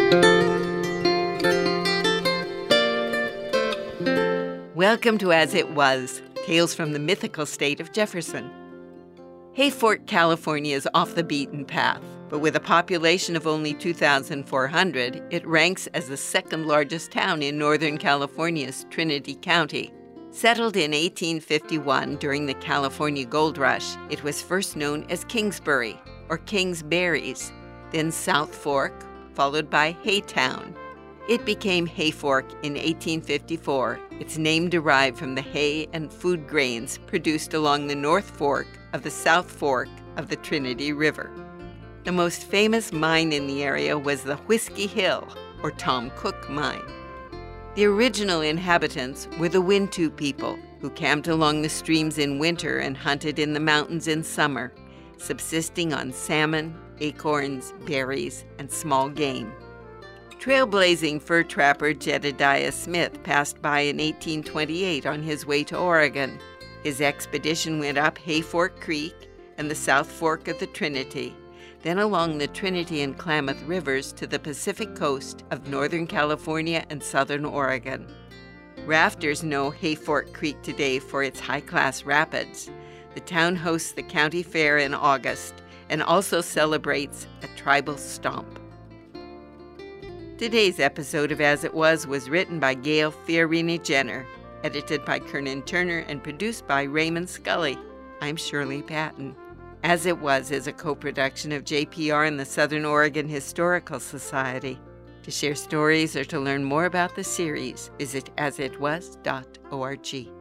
Welcome to As It Was, Tales from the Mythical State of Jefferson. Hayfork, California is off the beaten path, but with a population of only 2,400, it ranks as the second largest town in Northern California's Trinity County. Settled in 1851 during the California Gold Rush, it was first known as Kingsbury, or Kingsberries, then South Fork, followed by Haytown. It became Hayfork in 1854. Its name derived from the hay and food grains produced along the North Fork of the South Fork of the Trinity River. The most famous mine in the area was the Whiskey Hill, or Tom Cook Mine. The original inhabitants were the Wintu people, who camped along the streams in winter and hunted in the mountains in summer, subsisting on salmon, acorns, berries, and small game. Trailblazing fur trapper Jedediah Smith passed by in 1828 on his way to Oregon. His expedition went up Hayfork Creek and the South Fork of the Trinity, then along the Trinity and Klamath Rivers to the Pacific coast of Northern California and Southern Oregon. Rafters know Hayfork Creek today for its high-class rapids. The town hosts the county fair in August and also celebrates a tribal stomp. Today's episode of As It Was written by Gail Fiorini Jenner, edited by Kernan Turner, and produced by Raymond Scully. I'm Shirley Patton. As It Was is a co-production of JPR and the Southern Oregon Historical Society. To share stories or to learn more about the series, visit asitwas.org.